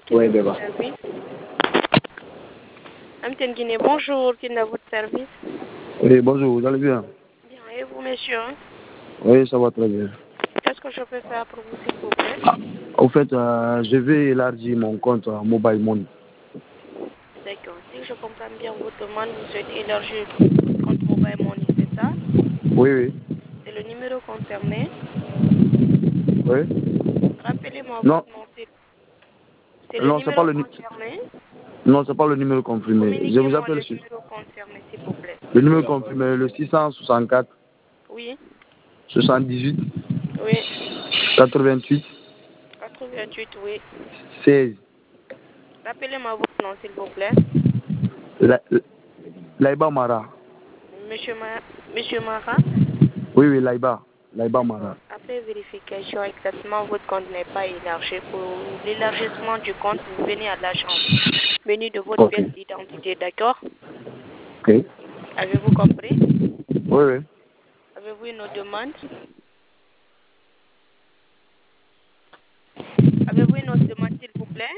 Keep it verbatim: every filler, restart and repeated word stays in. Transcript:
qui est de votre service? Amten Guinée, bonjour, qui est de votre service? Oui, bonjour, vous allez bien? Bien, et vous, monsieur? Oui, ça va très bien. Qu'est-ce que je peux faire pour vous, s'il vous plaît? Ah, au fait, euh, je vais élargir mon compte euh, Mobile Money. D'accord. Si je comprends bien votre demande, vous souhaitez élargir votre compte Mobile Money, c'est ça? Oui, oui. C'est le numéro concerné? Oui. Rappelez-moi Non, votre nom, s'il C'est le non, c'est pas numéro le nu- concerné? non, c'est pas le numéro confirmé. Je vous Communiquez-moi le appelle sur numéro concerné, s'il vous plaît. le numéro confirmé, le six cent soixante-quatre, Oui, soixante-dix-huit, oui. quatre-vingt-huit, quatre-vingt-huit, oui. seize. Rappelez-moi votre nom, s'il vous plaît. La, Laïba Mara. Monsieur, Ma... Monsieur Mara? Oui, oui, Laïba. Laïba D'accord. Mara. Après vérification, exactement, votre compte n'est pas élargi. Pour l'élargissement du compte, vous venez à l'agence. Menu de votre Ok. pièce d'identité, d'accord? Ok. Avez-vous compris? Oui, oui. Avez-vous une autre demande?